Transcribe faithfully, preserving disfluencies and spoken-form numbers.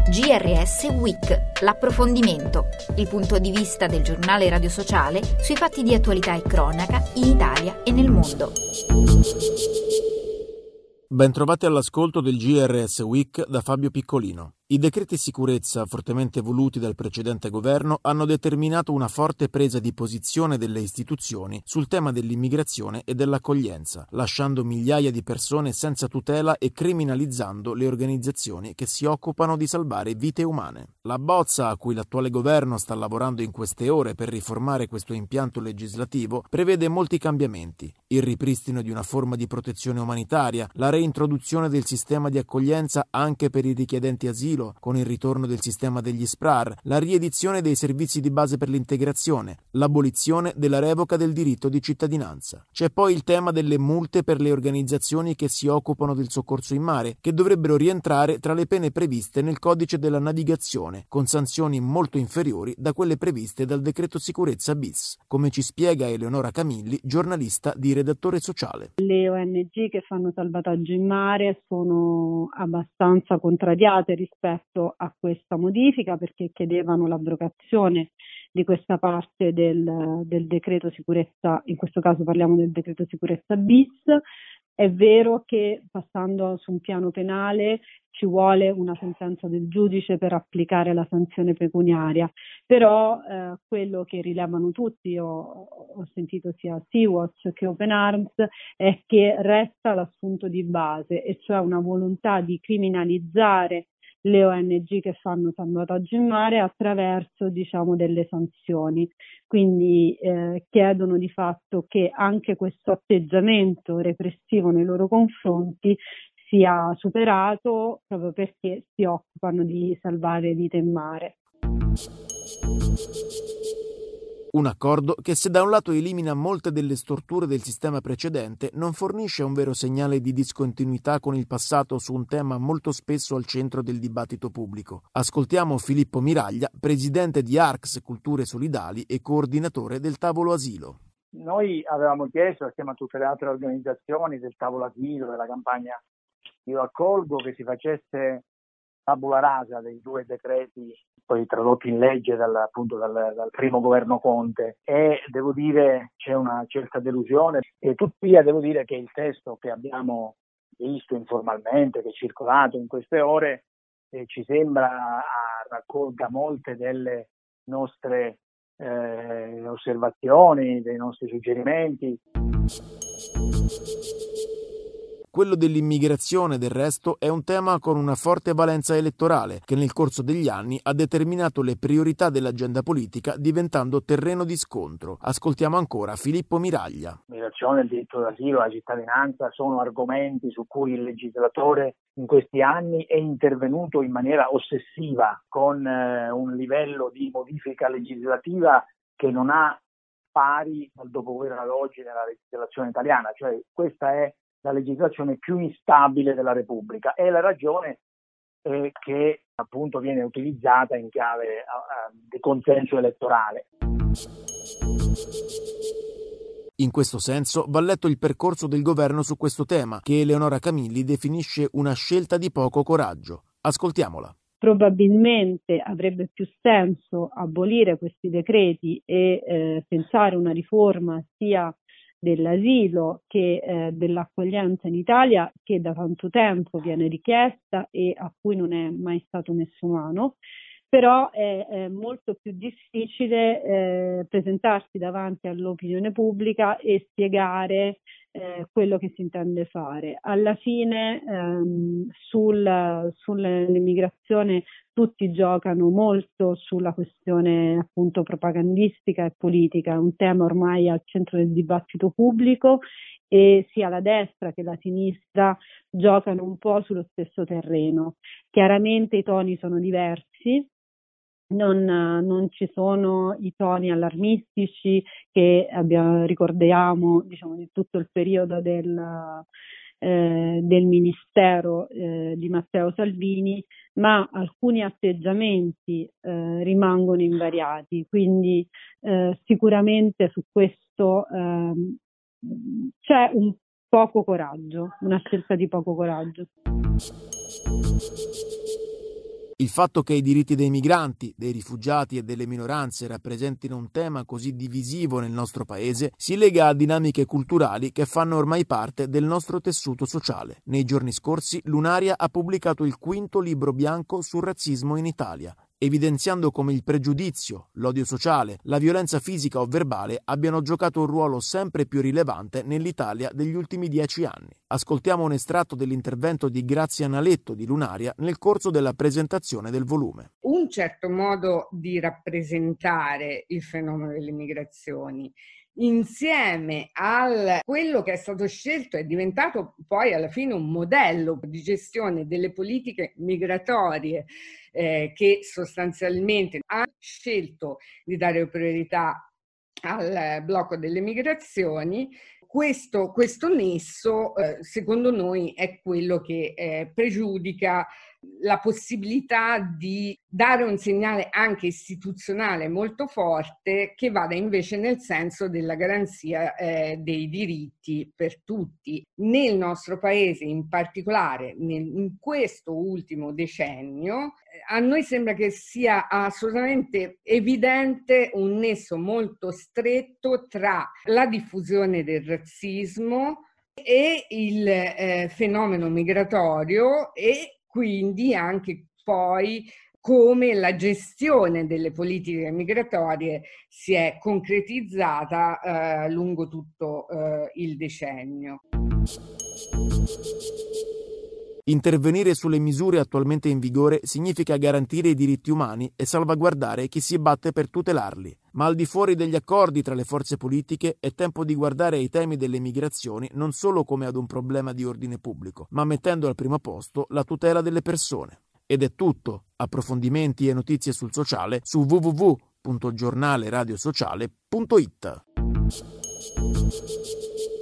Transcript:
G R S Week, l'approfondimento, il punto di vista del giornale radio sociale sui fatti di attualità e cronaca in Italia e nel mondo. Bentrovati all'ascolto del G R S Week da Fabio Piccolino. I decreti sicurezza, fortemente voluti dal precedente governo, hanno determinato una forte presa di posizione delle istituzioni sul tema dell'immigrazione e dell'accoglienza, lasciando migliaia di persone senza tutela e criminalizzando le organizzazioni che si occupano di salvare vite umane. La bozza a cui l'attuale governo sta lavorando in queste ore per riformare questo impianto legislativo prevede molti cambiamenti: il ripristino di una forma di protezione umanitaria, la reintroduzione del sistema di accoglienza anche per i richiedenti asilo, con il ritorno del sistema degli S P R A R, la riedizione dei servizi di base per l'integrazione, l'abolizione della revoca del diritto di cittadinanza. C'è poi il tema delle multe per le organizzazioni che si occupano del soccorso in mare, che dovrebbero rientrare tra le pene previste nel codice della navigazione, con sanzioni molto inferiori da quelle previste dal decreto sicurezza bis, come ci spiega Eleonora Camilli, giornalista di Redattore Sociale. Le O N G che fanno salvataggio in mare sono abbastanza contrariate rispetto a questa modifica, perché chiedevano l'abrogazione di questa parte del, del decreto sicurezza, in questo caso parliamo del decreto sicurezza bis. È vero che passando su un piano penale ci vuole una sentenza del giudice per applicare la sanzione pecuniaria, però eh, quello che rilevano tutti, io ho sentito sia Sea-Watch che Open Arms, è che resta l'assunto di base, e cioè una volontà di criminalizzare le O N G che fanno salvataggio in mare attraverso, diciamo, delle sanzioni. Quindi eh, chiedono di fatto che anche questo atteggiamento repressivo nei loro confronti sia superato, proprio perché si occupano di salvare vite in mare. Un accordo che, se da un lato elimina molte delle storture del sistema precedente, non fornisce un vero segnale di discontinuità con il passato su un tema molto spesso al centro del dibattito pubblico. Ascoltiamo Filippo Miraglia, presidente di A R C S Culture Solidali e coordinatore del tavolo asilo. Noi avevamo chiesto, assieme a tutte le altre organizzazioni del tavolo asilo, della campagna Io accolgo, che si facesse tabula rasa dei due decreti poi tradotti in legge dal, appunto dal, dal primo governo Conte, e devo dire c'è una certa delusione, e tuttavia devo dire che il testo che abbiamo visto informalmente, che è circolato in queste ore, eh, ci sembra raccolga molte delle nostre eh, osservazioni, dei nostri suggerimenti. Quello dell'immigrazione, del resto, è un tema con una forte valenza elettorale, che nel corso degli anni ha determinato le priorità dell'agenda politica, diventando terreno di scontro. Ascoltiamo ancora Filippo Miraglia. L'immigrazione, il diritto d'asilo, la cittadinanza sono argomenti su cui il legislatore in questi anni è intervenuto in maniera ossessiva, con eh, un livello di modifica legislativa che non ha pari dal dopoguerra ad oggi nella legislazione italiana. Cioè, questa è la legislazione più instabile della Repubblica, è la ragione eh, che appunto viene utilizzata in chiave uh, di consenso elettorale. In questo senso va letto il percorso del governo su questo tema, che Eleonora Camilli definisce una scelta di poco coraggio. Ascoltiamola. Probabilmente avrebbe più senso abolire questi decreti e eh, pensare una riforma sia dell'asilo che eh, dell'accoglienza in Italia, che da tanto tempo viene richiesta e a cui non è mai stato messo mano, però è, è molto più difficile eh, presentarsi davanti all'opinione pubblica e spiegare eh, quello che si intende fare. Alla fine ehm, sul, sull'immigrazione tutti giocano molto sulla questione appunto propagandistica e politica, è un tema ormai al centro del dibattito pubblico, e sia la destra che la sinistra giocano un po' sullo stesso terreno. Chiaramente i toni sono diversi. Non, non ci sono i toni allarmistici che abbiamo, ricordiamo, diciamo, di tutto il periodo del, eh, del ministero eh, di Matteo Salvini, ma alcuni atteggiamenti eh, rimangono invariati, quindi eh, sicuramente su questo eh, c'è un poco coraggio, una scelta di poco coraggio. Il fatto che i diritti dei migranti, dei rifugiati e delle minoranze rappresentino un tema così divisivo nel nostro paese si lega a dinamiche culturali che fanno ormai parte del nostro tessuto sociale. Nei giorni scorsi Lunaria ha pubblicato il quinto libro bianco sul razzismo in Italia, evidenziando come il pregiudizio, l'odio sociale, la violenza fisica o verbale abbiano giocato un ruolo sempre più rilevante nell'Italia degli ultimi dieci anni. Ascoltiamo un estratto dell'intervento di Grazia Naletto di Lunaria nel corso della presentazione del volume. Un certo modo di rappresentare il fenomeno delle migrazioni, insieme a quello che è stato scelto, è diventato poi alla fine un modello di gestione delle politiche migratorie eh, che sostanzialmente ha scelto di dare priorità al blocco delle migrazioni. Questo, questo nesso, eh, secondo noi, è quello che eh, pregiudica la possibilità di dare un segnale anche istituzionale molto forte che vada invece nel senso della garanzia eh, dei diritti per tutti. Nel nostro paese, in particolare nel, in questo ultimo decennio, a noi sembra che sia assolutamente evidente un nesso molto stretto tra la diffusione del razzismo e il eh, fenomeno migratorio e quindi anche poi come la gestione delle politiche migratorie si è concretizzata eh, lungo tutto eh, il decennio. Intervenire sulle misure attualmente in vigore significa garantire i diritti umani e salvaguardare chi si batte per tutelarli. Ma al di fuori degli accordi tra le forze politiche è tempo di guardare ai temi delle migrazioni non solo come ad un problema di ordine pubblico, ma mettendo al primo posto la tutela delle persone. Ed è tutto. Approfondimenti e notizie sul sociale su w w w punto giornale radio sociale punto i t.